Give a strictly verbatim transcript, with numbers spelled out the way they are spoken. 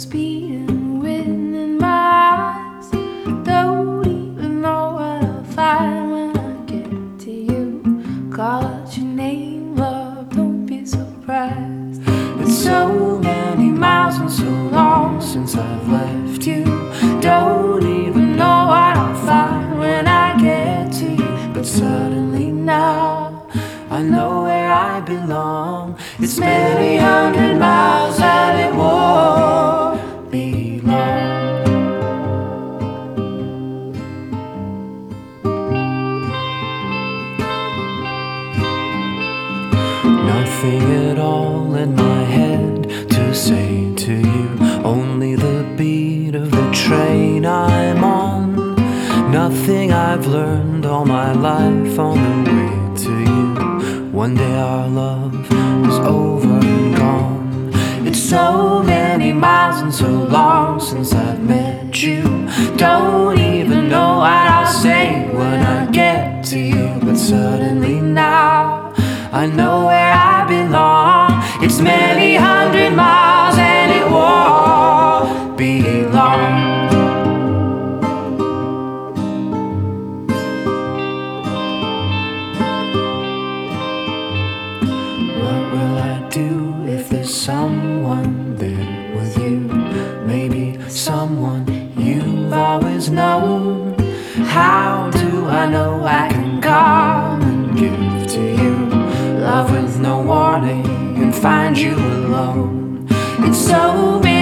this beating wind in my eyes. Don't even know what I'll find when I get to you. Call out your name, love, don't be surprised. It's so many miles and so long since I've left you. Don't even know what I'll find when I get to you. But suddenly now I know where I belong. It's many hundred miles and it won't be long. Nothing at all in my head to say to you, only the beat of the train I'm on. Nothing I've learned all my life on the way to you. One day our love is over and gone. It's so many miles and so long since I've met you. Don't even know what I'll say when I get to you. But suddenly now I know where I belong. It's many hundred miles and it won't be long. What will I do if there's someone there with you? Maybe someone you've always known. How do I know I can come and give to you love with no warning and find you alone? It's so